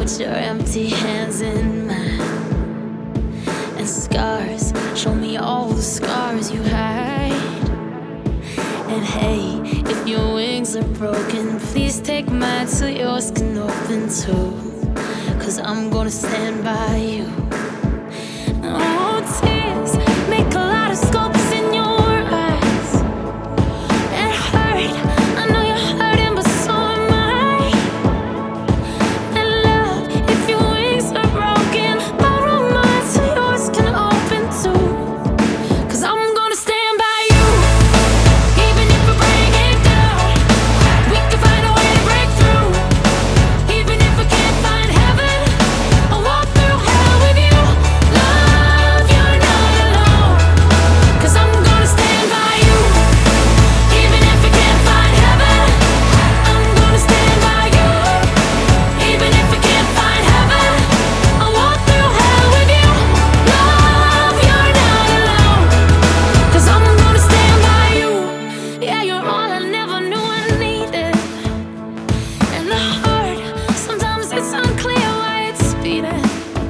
Put your empty hands in mine, and scars, show me all the scars you hide. And hey, if your wings are broken, please take mine so yours can open too. 'Cause I'm gonna stand by you. Oh, tears make a lot of sculpts in your eyes. It hurt, I know you're hurting, but so am I. And love, if your wings are broken, borrow mine so yours can open too. 'Cause I'm gonna stand by you, even if we break it down. We can find a way to break through, even if we can't find heaven. I'll walk through hell with you. Love, you're not alone. 'Cause I'm gonna stand by you, even if we can't find heaven. I'm gonna stand by you, even if we can't find heaven. I'll walk through hell with you. Love, you're not alone. 'Cause I'm gonna stand by you. Yeah, you're all I never knew I needed. And the heart, sometimes it's unclear why it's beating.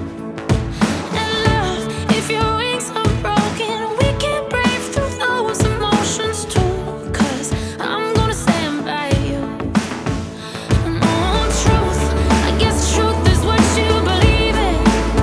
And love, if your wings are broken, we can break through those emotions too. 'Cause I'm gonna stand by you. And oh, truth, I guess truth is what you believe in.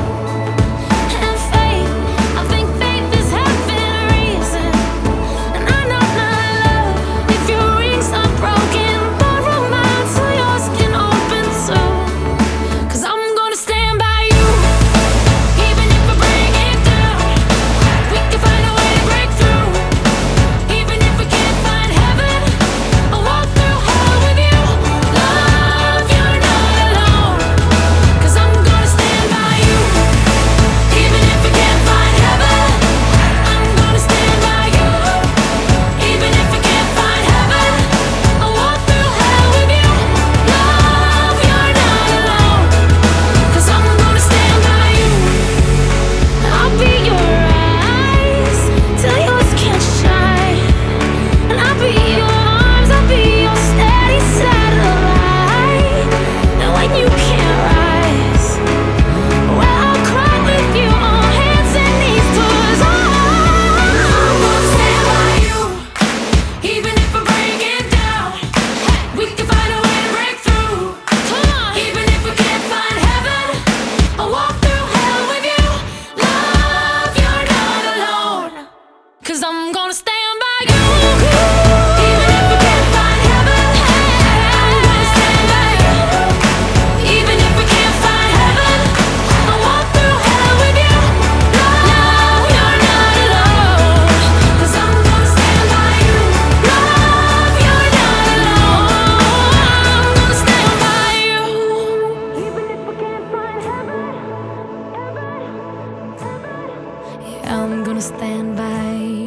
And faith, I think faith is having a reason. And I know my love, if your wings are broken, borrow mine so yours can open too. 'Cause I'm gonna stand by you, even if we break it down. We can find a way to break through, even if we can't find heaven. I'll walk through hell with you. Love, you're not alone. 'Cause I'm gonna stand by you, even if we can't find heaven. I'm gonna stand by you, even if we can't find heaven. I'll walk through hell with you. Love, you're not alone. 'Cause I'm gonna stand by you. I'll be your eyes till yours can't shine. And I'll be your arms, I'll be your steady satellite. And when you can't rise, well, I'll cry with you on hands and knees. 'Cause I'm gonna stand by you, even if we break it down. We can find a way to break through. Come on, even if we can't find heaven. I'll walk through hell with you. Love, you're not alone. 'Cause I'm gonna stand by you, even if we can't find heaven. I'm gonna stand by you, even if we can't find heaven. I'll walk through hell with you. Love, you're not alone. 'Cause I'm gonna stand by you. Love, you're not alone. I'm gonna stand by you, even if we can't find heaven. Yeah, I'm gonna stand by you.